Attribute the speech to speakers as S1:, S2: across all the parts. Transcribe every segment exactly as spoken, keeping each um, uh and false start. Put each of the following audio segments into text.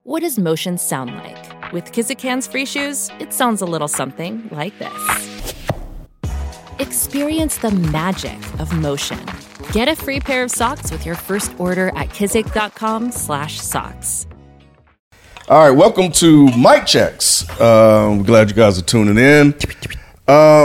S1: What does motion sound like? With Kizikans free shoes, it sounds a little something like this. Experience the magic of motion. Get a free pair of socks with your first order at kizik.com slash socks.
S2: All right, welcome to Mic Checks. Uh, I'm glad you guys are tuning in. Uh,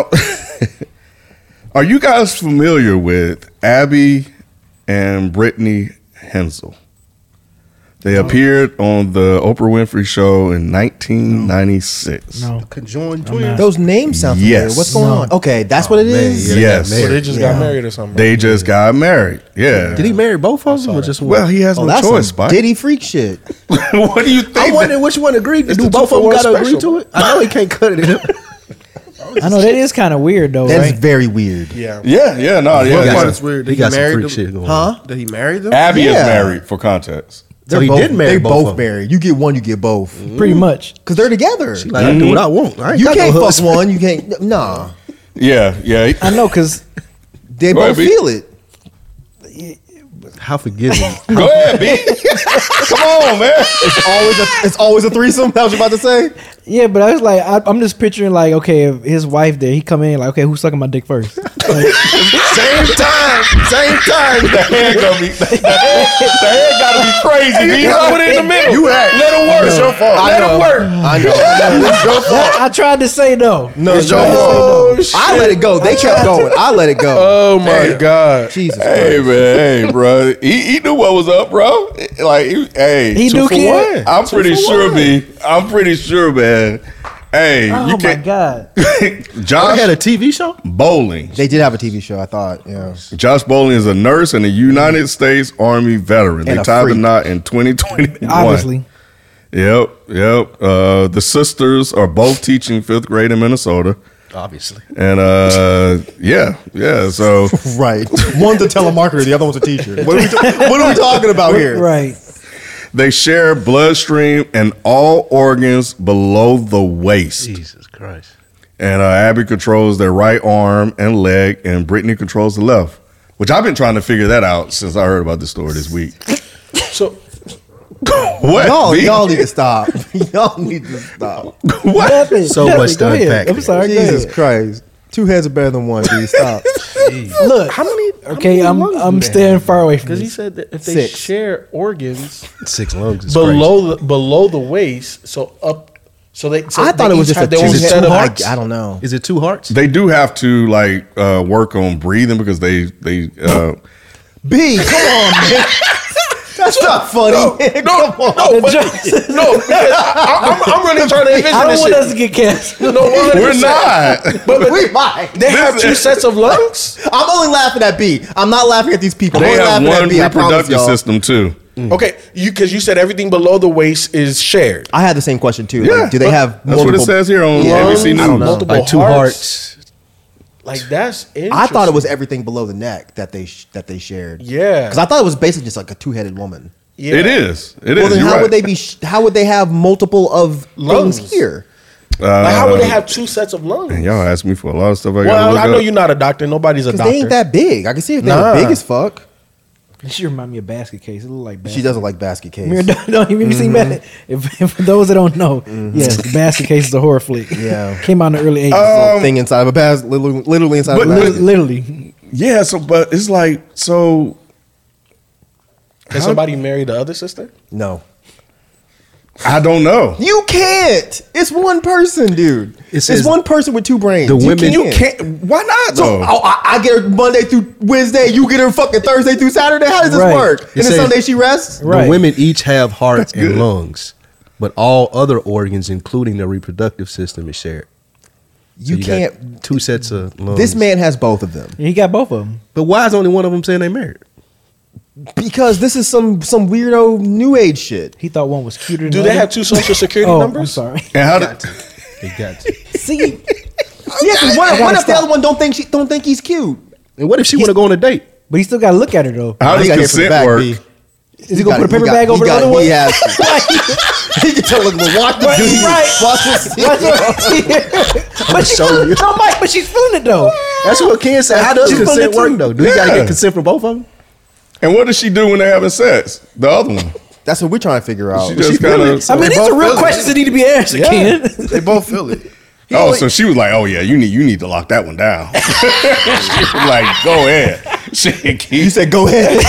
S2: are you guys familiar with Abby and Brittany Hensel? They appeared on the Oprah Winfrey Show in nineteen ninety-six.
S3: No.
S4: Conjoined twins.
S3: Those names sound familiar.
S2: Yes.
S3: What's going
S4: No.
S3: on? Okay, that's what it is.
S4: Yeah,
S2: Yes.
S4: So they just
S3: Yeah.
S4: got married or something.
S2: They just got married. Yeah.
S4: Did he marry both of them or just one?
S2: Well, he has
S3: Oh,
S2: no
S3: that's
S2: choice,
S3: some
S2: Spike.
S3: Diddy freak shit.
S2: What do you think?
S4: I'm wondering which one agreed to
S2: It's
S4: do.
S2: the
S4: Both
S2: two
S4: of them
S2: for
S4: got to
S2: one
S4: agree
S2: special.
S4: to it. I know he can't cut it.
S5: I know that is kind of weird though,
S3: That is
S5: right?
S3: very weird.
S4: Yeah.
S2: Yeah, yeah, no,
S4: He
S2: yeah.
S4: got
S2: yeah.
S4: some- it's weird. Did
S6: He
S4: he,
S6: got some
S4: marry
S6: freak
S4: them?
S6: shit going
S3: Huh?
S6: on.
S4: Did he marry them?
S2: Abby
S3: Yeah.
S2: is married for context.
S3: They're
S4: So he
S3: both,
S4: did marry
S3: They're
S4: both
S3: both,
S4: of them.
S3: married. You get one, you get both.
S5: Pretty much.
S3: Because they're together.
S4: Like, I do what I want. I ain't
S3: You
S4: got
S3: can't
S4: no
S3: fuck
S4: husband.
S3: one. You can't. Nah.
S2: Yeah, yeah.
S5: I know, cause
S3: They
S2: Go
S3: both
S2: ahead, B.
S3: feel it.
S6: How forgiving.
S2: Go ahead, B. Come on, man.
S3: It's always a, it's always a threesome. That was you about to say?
S5: yeah, but I was like, I, I'm just picturing like, okay, if his wife there, he come in like, okay, who's sucking my dick first? Like,
S4: Same time. Same time.
S2: The head gonna be the head, the head gotta be crazy. B. Put it in the middle.
S4: You had-
S2: Let him work.
S4: It's your fault.
S2: Let
S4: I
S2: him
S4: know.
S2: work.
S3: I know. It's your fault.
S5: I tried to say no.
S3: No,
S4: It's your
S3: no.
S4: fault.
S3: I let it go. They kept going. I let it go.
S4: Oh my God.
S3: Jesus
S2: Hey
S3: Christ.
S2: man, hey bro. He, he knew what was up, bro. Like, he, hey,
S5: He
S2: two
S5: do
S2: for
S5: kid?
S2: one. I'm pretty
S4: for
S2: sure,
S4: one.
S2: B. I'm pretty sure, man. Hey,
S5: Oh
S2: you
S5: my
S2: can't.
S5: god.
S2: Josh
S4: They had a T V show?
S2: Bowling.
S3: They did have a T V show, I thought. Yeah.
S2: Josh Bowling is a nurse and a United States Army veteran.
S3: And
S2: they
S3: a
S2: tied the
S3: freak.
S2: knot in twenty twenty-one.
S5: Obviously.
S2: Yep, yep. Uh, the sisters are both teaching fifth grade in Minnesota.
S4: Obviously.
S2: And uh, yeah, yeah. So
S3: Right. One's a telemarketer, the other one's a teacher. What are we, ta- what are we talking about here?
S5: Right.
S2: they share bloodstream and all organs below the waist.
S6: Jesus Christ.
S2: And uh, Abby controls their right arm and leg, and Brittany controls the left. Which I've been trying to figure that out since I heard about this story this week.
S4: So
S2: What?
S3: Y'all,
S2: B?
S3: y'all need to stop. Y'all need to stop.
S2: What?
S5: Nothing.
S6: So
S5: Nothing.
S6: much to
S5: Go ahead.
S6: unpack
S5: I'm
S6: there.
S5: sorry. Go
S3: Jesus
S5: ahead.
S3: Christ. Two heads are better than one, dude. Stop.
S5: Look.
S4: how many?
S5: Okay, I'm I'm staying far away from
S4: Because he
S5: this.
S4: said that if they
S3: Six.
S4: share organs
S6: Six lungs is
S4: below the below the waist, so up, so they. So
S3: I thought
S4: they
S3: it was
S4: each
S3: just a
S4: have their
S3: two,
S4: own
S6: Is it
S4: set
S6: two
S4: of
S6: hearts?
S3: I, I don't know.
S6: crazy. Is it two hearts?
S2: They do have to like uh, work on breathing because they they uh,
S3: B, come on, man. That's not funny. man.
S4: No,
S3: Come on.
S4: no, but, no, because I, I'm, I'm really trying to envision
S5: I don't
S4: this
S5: want
S4: shit.
S5: us to get canceled.
S4: No, one hundred
S2: we're
S4: percent.
S2: not.
S4: But, but
S3: We might.
S4: they have two sets of lungs.
S3: I'm only laughing at B. I'm not laughing at these people. I'm
S2: They
S3: only
S2: have
S3: laughing
S2: one
S3: at B. I promise
S2: reproductive
S3: y'all.
S2: system too.
S4: Okay, you because you said everything below the waist is shared.
S3: I had the same question too.
S2: Yeah,
S3: like, do they
S2: but
S3: have
S2: That's what
S3: multiple?
S2: it says here on
S3: Yeah.
S2: A B C
S4: Lungs,
S2: News.
S3: I don't know.
S4: multiple
S6: Like two
S4: hearts.
S6: hearts.
S4: Like that's interesting.
S3: I thought it was everything below the neck that they sh- that they shared.
S4: Yeah.
S3: because I thought it was basically just like a two headed woman.
S4: Yeah.
S2: It is. It is.
S3: Well, then
S2: You're
S3: how
S2: right.
S3: would they be? Sh- how would they have multiple of
S4: Lungs.
S3: things here?
S4: Like, how would they have two sets of lungs?
S2: Man, y'all ask me for a lot of stuff. I
S4: well,
S2: gotta
S4: I,
S2: look
S4: I know
S2: up.
S4: you're not a doctor. Nobody's a
S3: Because
S4: doctor.
S3: they ain't that big. I can see if they
S4: Nah.
S3: were big as fuck.
S5: She remind me of Basket Case. It look like Basket
S3: She doesn't like basket case.
S5: Mirror, don't, don't even see Basket. If, if for those that don't know, yes, the Basket Case is a horror flick.
S3: Yeah.
S5: Came out in the early eighties.
S3: Little thing inside of a basket, literally, literally inside
S2: But
S3: of a
S2: li-
S3: basket.
S5: literally.
S2: Yeah. So, but it's like so.
S4: Can somebody marry the other sister?
S3: No,
S2: I don't know.
S3: you can't. It's one person, dude.
S6: It says
S3: it's one person with two brains.
S6: the
S3: You
S6: women-
S2: You can't. Why not
S3: So
S2: though?
S3: oh, I, I get her Monday through Wednesday. You get her fucking Thursday through Saturday. How does this
S5: Right.
S3: work?
S6: It
S3: And then
S6: says-
S3: Sunday she rests.
S5: Right.
S6: The women each have hearts
S2: That's good.
S6: and lungs, but all other organs, including the reproductive system, is shared. So
S3: You,
S6: got
S3: can't.
S6: two sets of lungs.
S3: This man has both of them
S5: He got both of them.
S6: But why is only one of them saying they married?
S3: because this is some some weirdo new age shit.
S5: He thought one was cuter than
S4: Do
S5: the
S4: they
S5: other.
S4: have two social security
S5: Oh,
S4: numbers?
S5: I'm sorry.
S2: and how did?
S6: They got to.
S5: See,
S3: Yeah, 'cause what,
S5: gotta
S3: what if the
S5: stop.
S3: other one don't think she don't think he's cute?
S6: And what if she want to go on a date?
S5: but he still got to look at her though.
S2: How
S3: He
S2: does
S3: gotta get from the
S2: consent
S3: back,
S2: work?
S3: B.
S5: Is he gonna put a paper bag over the other one?
S3: He has to. He can tell him to watch the dude.
S5: Right.
S3: Watch this.
S5: but she
S6: show
S5: feeling,
S6: you.
S5: no, Mike. But she's feeling it though.
S6: That's what Ken said. How does
S5: She's
S6: consent
S5: feeling it
S6: work
S5: too.
S6: though? Do he got to
S2: Yeah.
S6: get consent from both of them?
S2: And what does she do when they're having sex? The other one.
S3: That's what we're trying to figure out.
S2: She just kind of.
S5: I mean,
S3: They
S5: these are
S3: both
S5: real
S3: feel it.
S5: questions that need to be answered, Ken.
S3: They both feel it. He
S2: Oh,
S3: only-
S2: so she was like, "Oh yeah, you need you need to lock that one down." She was like, "Go ahead." She,
S3: you said, "Go ahead."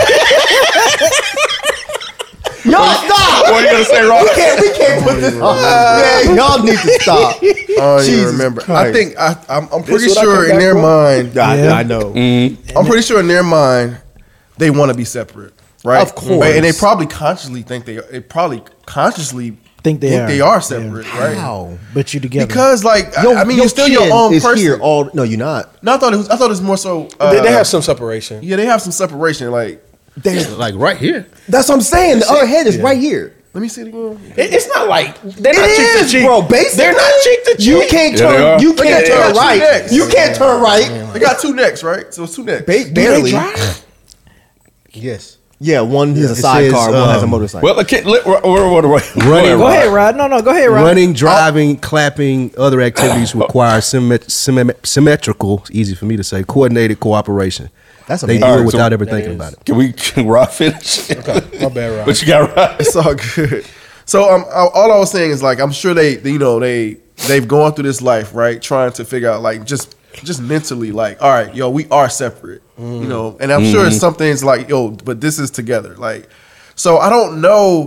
S3: Y'all stop!
S2: What are you gonna say, Rob?
S3: We can't. We can't put this on. Man, y'all need to stop.
S4: I don't even
S3: Jesus
S4: remember. I
S3: Christ.
S4: think I, I'm, I'm pretty what I sure come in back their from? mind,
S3: I,
S5: Yeah.
S3: I know.
S4: I'm pretty sure in their mind, they want to be separate, right?
S3: Of course.
S4: and they probably consciously think they. They probably consciously
S5: Think they are.
S4: they are separate, right?
S3: How?
S5: But you together.
S4: Because like
S3: Yo,
S4: I, I mean,
S3: your
S4: you're still your
S3: kid
S4: own
S3: is
S4: person.
S3: here all. No, you're not.
S4: No, I thought it was. I thought it was more so. Uh,
S7: they, they have some separation.
S4: Yeah, they have some separation. Like,
S3: They're,
S6: Like right here.
S3: that's what I'm saying. The other head is right here.
S4: let me see it again.
S7: It- it's not like they're not
S3: It
S7: cheek to
S3: is,
S7: cheek,
S3: bro. Basically,
S7: They're not cheek to cheek.
S3: You can't
S2: Yeah, they
S3: turn.
S2: are.
S3: You
S4: Look at
S3: can't
S4: it, they
S3: turn
S4: got two
S3: right.
S4: necks.
S3: You can't turn right.
S4: They got two necks, right? So it's two necks.
S3: Ba-
S7: Do they
S3: barely.
S7: drive?
S6: Yes.
S3: Yeah, one has a
S6: It
S3: sidecar,
S6: says,
S3: one has a
S6: um,
S3: motorcycle.
S2: Well, okay, let, what, what, what, what,
S6: Running-
S5: Go ahead, Rod. No, no, go ahead, Rod.
S6: Running, driving, clapping, other activities require symmet- symmet- symmetrical, it's easy for me to say, coordinated cooperation.
S3: That's
S6: They
S3: amazing.
S6: do
S2: All
S6: it
S2: right, so-
S6: without ever thinking about it.
S2: Can we can Rob finish?
S7: My bad, Rob.
S2: What you got, Rob?
S4: It's all good. So um, I- all I was saying is like I'm sure they, they, you know, they they've gone through this life, right, trying to figure out like just just mentally, like, all right, yo, we are separate, you know, and I'm sure some things like, yo, but this is together, like, so I don't know.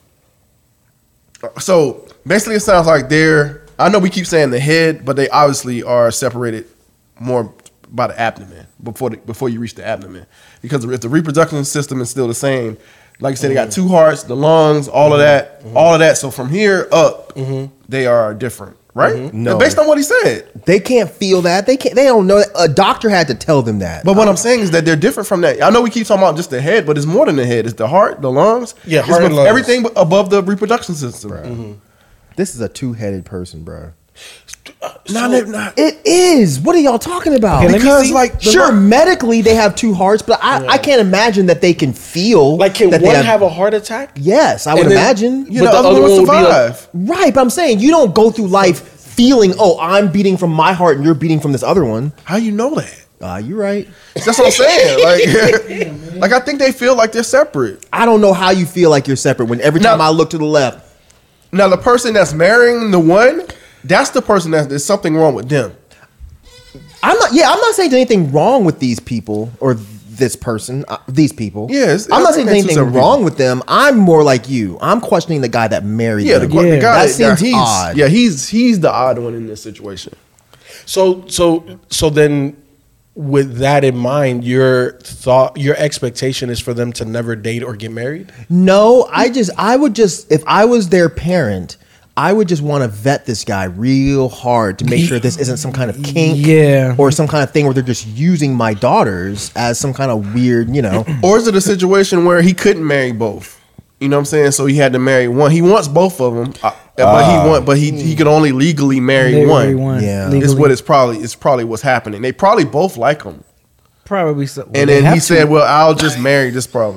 S4: So basically, it sounds like they're. I know we keep saying the head, but they obviously are separated more by the abdomen before the, before you reach the abdomen, because if the reproduction system is still the same, like you said, they got two hearts, the lungs, all of that, all of that. So from here up, they are different, right?
S3: No.
S4: Based on what he said.
S3: They can't feel that. They can't. They don't know. That. A doctor had to tell them that.
S4: But what I'm saying is that they're different from that. I know we keep talking about just the head, but it's more than the head. It's the heart, the lungs.
S7: Yeah,
S4: It's
S7: heart and lungs.
S4: everything above the reproduction system.
S3: This is a two-headed person, bro.
S4: Not, not, not-
S3: It is. What are y'all talking about?
S5: Okay, let me
S4: because
S5: see.
S4: like the
S3: sure,
S4: heart-
S3: medically they have two hearts, but I, I can't imagine that they can feel.
S7: Like, can
S3: that
S7: one
S3: they
S7: have, a heart attack?
S3: Yes, I would
S7: And then-
S3: imagine.
S4: yeah,
S7: but
S4: the,
S7: the
S4: other,
S7: other
S4: one will
S7: one will be a-
S4: survive.
S3: Right, but I'm saying you don't go through life feeling, oh, I'm beating from my heart and you're beating from this other one.
S4: How you know that?
S3: Ah, you're right.
S4: That's what I'm saying. Like, like I think they feel like they're separate.
S3: I don't know how you feel like you're separate when every time
S4: Now-
S3: I look to the left.
S4: Now the person that's marrying the one, that's the person that there's something wrong with them.
S3: I'm not. Yeah, I'm not saying there's anything wrong with these people or this person. Uh, these people.
S4: Yeah, it's-
S3: I'm not
S4: I
S3: saying
S4: think
S3: there's
S4: two
S3: anything
S4: separate
S3: wrong
S4: people.
S3: with them. I'm more like you. I'm questioning the guy that married
S4: Yeah, the,
S3: them.
S4: the
S5: Yeah.
S4: guy
S3: That seems
S4: he's,
S3: odd.
S4: Yeah, he's he's the odd one in this situation.
S7: So so so then with that in mind, your thought your expectation is for them to never date or get married?
S3: No, I just I would just if I was their parent, I would just want to vet this guy real hard to make sure this isn't some kind of kink,
S5: Yeah.
S3: or some kind of thing where they're just using my daughters as some kind of weird, you know.
S4: Or is it a situation where he couldn't marry both? You know what I'm saying? So he had to marry one. He wants both of them, uh, but he want, but he he could only legally marry
S5: Legally
S4: one.
S5: one.
S3: Yeah.
S4: Is
S5: Legally.
S4: what it's probably it's probably what's happening. They probably both like him,
S5: Probably so. well,
S4: and
S5: they
S4: then
S5: have
S4: he
S5: to.
S4: said, "Well, I'll just marry this problem."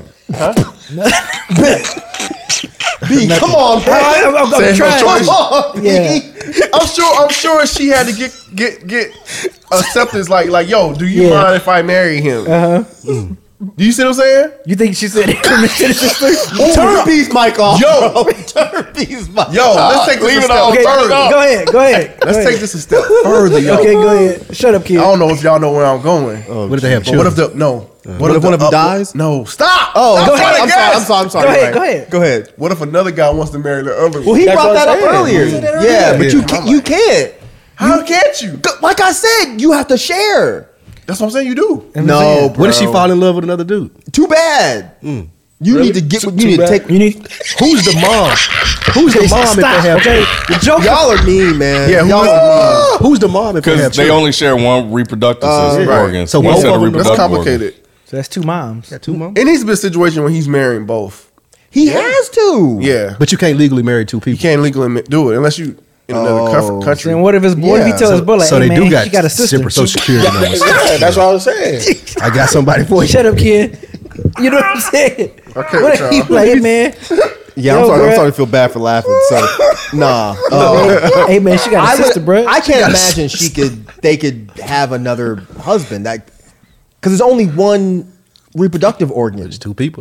S3: B, come on, bro.
S5: I- I'm, I'm, I'm
S4: Say no
S5: trying.
S4: choice.
S3: Come on, B.
S5: Yeah.
S4: I'm sure. I'm sure she had to get get get acceptance. Like like, yo, do you
S5: Yeah.
S4: mind if I marry him?
S5: Uh-huh.
S4: Do you see what I'm saying?
S5: You think she said
S3: Turn B's mic off.
S4: Yo.
S3: bro. Turn B's mic.
S4: Yo, let's take this
S2: leave
S4: a
S2: it
S4: step
S2: on.
S5: Okay,
S4: further.
S5: go ahead. Go ahead.
S4: Let's
S5: go
S4: take
S5: ahead.
S4: this a step further, yo.
S5: Okay, go ahead. Shut up, kid.
S4: I don't know if y'all know where I'm going.
S6: What if they have
S4: But
S6: children?
S4: what if the no?
S3: What if one of them
S4: up-
S3: dies?
S4: No, stop.
S3: Oh,
S4: Stop
S3: I'm sorry.
S4: trying to
S3: I'm sorry.
S4: guess.
S3: I'm sorry. I'm sorry.
S5: Go ahead,
S3: Right.
S5: go ahead.
S3: Go ahead.
S4: What if another guy wants to marry the other?
S3: Well, he
S7: That's
S3: brought
S7: what
S3: that
S7: I'm
S3: up
S7: saying.
S3: earlier.
S7: He said that
S3: Yeah,
S7: earlier.
S3: but you
S4: Yeah.
S3: can't. You can't.
S4: How can't you?
S3: Go- Like I said, you have to share.
S4: That's what I'm saying. You do.
S3: No, bro.
S6: What if she fall in love with another dude?
S3: Too bad. You
S7: Really?
S3: need to get.
S7: Too-
S3: You
S7: too
S3: need to
S7: bad.
S3: take.
S5: You need.
S6: Who's the mom? Who's the mom if they
S5: Stop.
S6: have
S5: Okay. The joke.
S3: Y'all are mean, man.
S4: Yeah, who
S3: y'all
S4: is-
S3: are mean.
S6: Who's the mom if they have
S2: Because they
S6: children?
S2: only share one reproductive
S3: Uh,
S2: system
S4: right.
S2: organ.
S6: So
S2: one
S6: both
S2: set
S6: of them-
S4: That's
S2: reproductive
S4: complicated.
S5: So that's two moms.
S6: Got two moms?
S4: It needs to be a situation where he's marrying both.
S3: He has to.
S4: Yeah,
S6: But you can't legally marry two
S4: you
S6: people.
S4: can't legally ma- do it unless you in another
S3: Oh.
S4: country- country.
S5: Then what if his what if he
S3: Yeah.
S5: tell his
S6: So,
S5: boy like,
S6: so
S5: hey,
S6: they
S5: man,
S6: do got,
S5: she got a sister.
S6: separate social security numbers.
S7: Yeah, that's what I was saying.
S6: I got somebody for you.
S5: Shut up, kid. You know what I'm saying?
S4: Okay,
S5: What
S4: y'all.
S5: if he like, hey man?
S3: Yeah, I'm
S5: Yo,
S3: sorry. I'm
S5: bruh.
S3: starting to feel bad for laughing. So, nah. Uh,
S5: Hey man, she got a
S3: I,
S5: sister,
S3: would,
S5: bro.
S3: I can't imagine she could. They could have another husband. That because there's only one reproductive organ.
S6: It's two people though.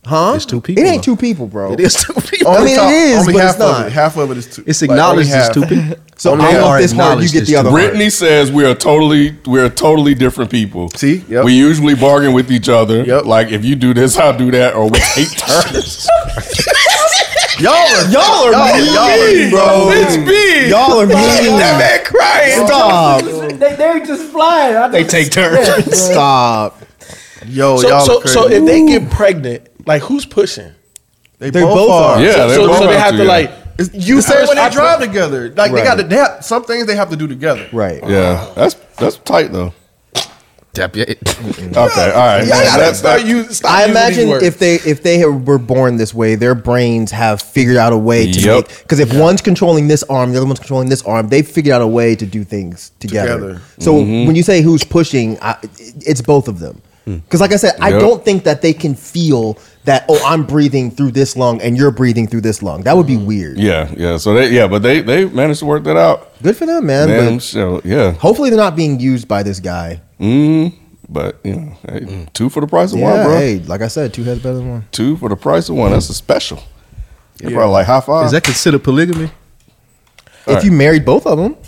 S3: Huh?
S6: It's two people.
S3: It ain't two people, bro.
S6: It is two people.
S3: I mean,
S4: top-
S3: it is,
S4: only
S3: but
S4: half
S3: it's
S4: of
S3: not.
S4: it. Half of it is two.
S6: It's
S4: like,
S6: acknowledged
S4: only
S6: as
S4: half.
S6: two people.
S3: So
S6: Only
S3: I
S6: half
S3: want
S6: are
S3: this part. You
S6: acknowledged
S3: get
S6: as
S3: the
S6: two
S3: other
S6: people.
S3: part.
S2: Brittany says we are totally we are totally different people.
S4: See? Yep.
S2: We usually bargain with each other.
S4: Yep.
S2: Like if you do this, I'll do that, or we take turns.
S4: Y'all are
S3: Y'all are mean,
S4: y'all are mean,
S3: bro.
S2: It's me.
S3: Y'all are mean.
S2: That man crying.
S3: Stop.
S5: They they just flying. I
S6: They take turns.
S3: Stop.
S4: Yo,
S7: So,
S4: y'all
S7: so,
S4: are crazy.
S7: so if they get pregnant, like who's pushing?
S4: they
S3: They
S4: both,
S3: both
S4: are.
S3: are.
S2: Yeah,
S7: so,
S2: they
S7: so,
S2: both
S7: so they
S2: have
S7: have
S2: to,
S7: to
S2: yeah.
S7: like
S4: You say
S7: first
S4: when they
S7: I-
S4: drive together, like they
S3: Right.
S4: got to they have, some things they have to do together.
S3: Right.
S2: Yeah, that's that's tight though.
S6: Tap your-
S2: Okay, all right.
S7: Y'all gotta
S2: That's
S7: start
S2: that.
S7: use- stop
S3: I
S7: using these
S3: imagine
S7: words.
S3: if they if they were born this way, their brains have figured out a way to
S2: Yep.
S3: make. Because if one's controlling this arm, the other one's controlling this arm, they've figured out a way to do things together.
S4: Together.
S3: So when you say who's pushing, I, it's both of them. Because like I said, I
S2: Yep.
S3: don't think that they can feel that. Oh, I'm breathing through this lung and you're breathing through this lung. That would be weird.
S2: Yeah, yeah. So they yeah, but they they managed to work that out.
S3: Good for them, man.
S2: Man,
S3: But
S2: so, yeah.
S3: hopefully they're not being used by this guy.
S2: Mm, but you know, hey, two for the price of
S3: Yeah.
S2: one, bro.
S3: Hey, like I said, two heads better than one.
S2: Two for the price of one. That's a special. They probably like high five.
S6: Is that considered polygamy?
S3: If
S2: right.
S3: you married both of them,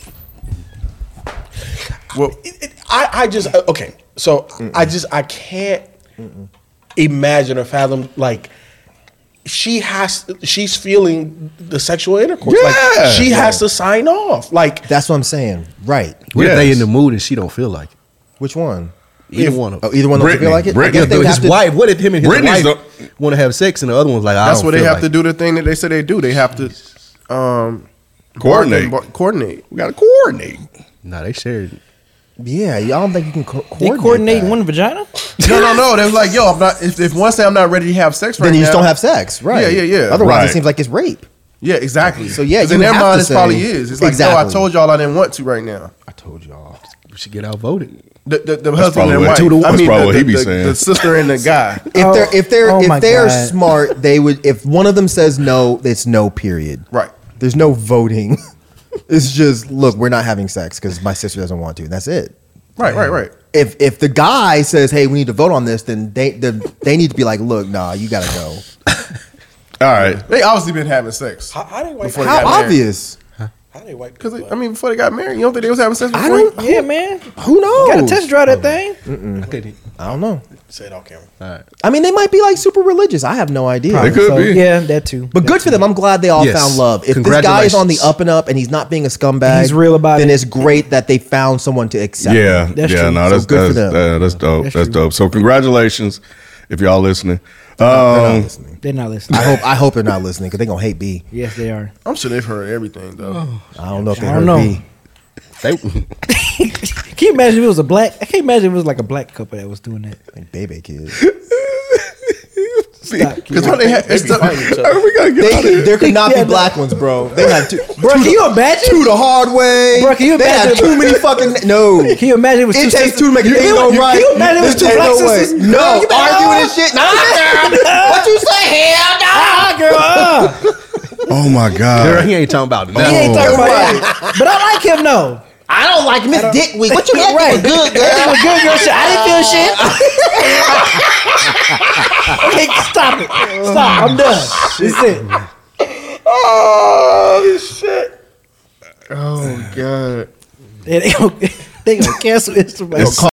S4: Well,
S7: It- it- I, I just uh, okay. So I just I can't imagine or fathom like she has she's feeling the sexual intercourse.
S2: Yeah.
S7: Like she has to sign off. Like
S3: that's what I'm saying. Right.
S6: What if they
S2: Yes.
S6: in the mood and she don't feel like it?
S3: Which one?
S6: Either
S7: If-
S6: one of them.
S3: Oh, either one doesn't
S2: Brittany.
S3: feel like it. I
S2: Brittany.
S3: guess they
S6: Yeah,
S3: would
S6: his
S3: have to-
S6: wife. What if him and his
S2: Brittany's
S6: wife want to have sex and the other one's like, I
S4: that's
S6: don't
S4: what they
S6: feel
S4: have
S6: like
S4: to
S6: it.
S4: do. The thing that they say they do. They have to um,
S2: Coordinate.
S4: bargain, bar- coordinate.
S2: We gotta coordinate.
S6: Nah, they shared.
S3: Yeah, y'all don't think you can co-
S5: They
S3: coordinate
S5: coordinate
S3: that.
S5: one vagina.
S4: No, no, no. They was like, yo, I'm not. If, if one say I'm not ready to have sex right
S3: Then you
S4: now,
S3: just don't have sex, right?
S4: Yeah, yeah, yeah.
S3: Otherwise,
S2: Right.
S3: it seems like it's rape.
S4: Yeah, exactly.
S3: So, yeah,
S4: 'Cause
S3: you
S4: in their
S3: have to
S4: mind, it
S3: say-
S4: probably is. It's like,
S3: Exactly.
S4: yo, I told y'all I didn't want to right now.
S3: I told y'all.
S6: We should get outvoted.
S4: The, the, the husband
S2: probably
S4: and
S2: what-
S4: wife.
S2: two to one.
S4: I
S2: That's
S4: mean,
S2: probably
S4: the,
S2: what he
S4: the,
S2: be
S4: the,
S2: saying.
S4: the sister and the guy.
S3: If
S5: Oh,
S3: they're if they're
S5: oh my
S3: if they're
S5: God.
S3: smart, they would. If one of them says no, it's no. Period.
S4: Right.
S3: There's no voting. It's just look, we're not having sex because my sister doesn't want to. That's it.
S4: Right, right, right.
S3: If if the guy says, "Hey, we need to vote on this," then they the, they need to be like, "Look, nah, you gotta go."
S2: All right.
S4: They obviously been having sex.
S7: how, how they white
S4: Before they
S3: How
S4: got married.
S3: obvious?
S7: how they white
S4: Because
S7: people
S4: I mean, before they got married, you don't think they was having sex before?
S3: I don't.
S5: Yeah, man.
S3: Who knows?
S5: Got to test drive that thing.
S3: I don't know.
S7: say it on camera.
S3: I mean, they might be like super religious. I have no idea.
S2: They could
S5: So,
S2: be.
S5: yeah, that too.
S3: But good for them. I'm glad they all
S6: Yes.
S3: found love. If this guy is on the
S6: Congratulations.
S3: up and up and he's not being a scumbag,
S5: He's real about
S3: then
S5: it.
S3: it's great that they found someone to accept.
S2: Yeah,
S5: That's
S2: yeah,
S5: true.
S2: no,
S3: So
S2: that's
S3: good for
S2: that's,
S3: them.
S2: uh, that's dope. That's,
S5: That's true.
S2: dope. So congratulations if y'all listening.
S3: They're not
S2: Um,
S3: listening.
S5: They're not listening.
S3: I hope. I hope they're not listening because they're gonna hate B.
S5: Yes, they are.
S4: I'm sure they've heard everything though.
S3: I don't know if they
S5: I
S3: heard
S5: don't know.
S3: B.
S6: They,
S5: Can you imagine if it was a black? I can't imagine if it was like a black couple that was doing that.
S3: Like baby kids.
S5: Stop.
S4: Because when they had, it's the,
S2: we gotta get out of
S3: They,
S2: here.
S3: there could not
S5: Yeah,
S3: be black ones, bro. They had two.
S5: Bro, can you imagine?
S3: Two the hard way.
S5: Bro, can you
S3: they had
S5: imagine-
S3: too many fucking no.
S5: Can you imagine it was
S3: It
S5: two
S3: takes
S5: sisters?
S3: two to make a
S5: You-
S3: thing
S5: you-
S3: go
S5: you-
S3: right.
S5: Can you imagine it was
S3: There's
S5: two black
S3: no way.
S5: sisters?
S3: No,
S5: You better-
S3: arguing and shit. Nah, what you say? Hell no.
S5: Ah, girl. Uh.
S2: Oh my
S6: girl,
S2: god.
S6: he ain't talking about
S5: He
S6: nothing.
S5: ain't talking about
S3: Right.
S5: that. But I like him though.
S3: I don't like Miss Dick Week. What you acting
S5: Right.
S3: for good, girl?
S5: That was good girl shit. I didn't feel shit. Okay, stop it. Stop. I'm done. That's it.
S4: oh shit. Oh god.
S5: They gonna, they gonna cancel Instagram.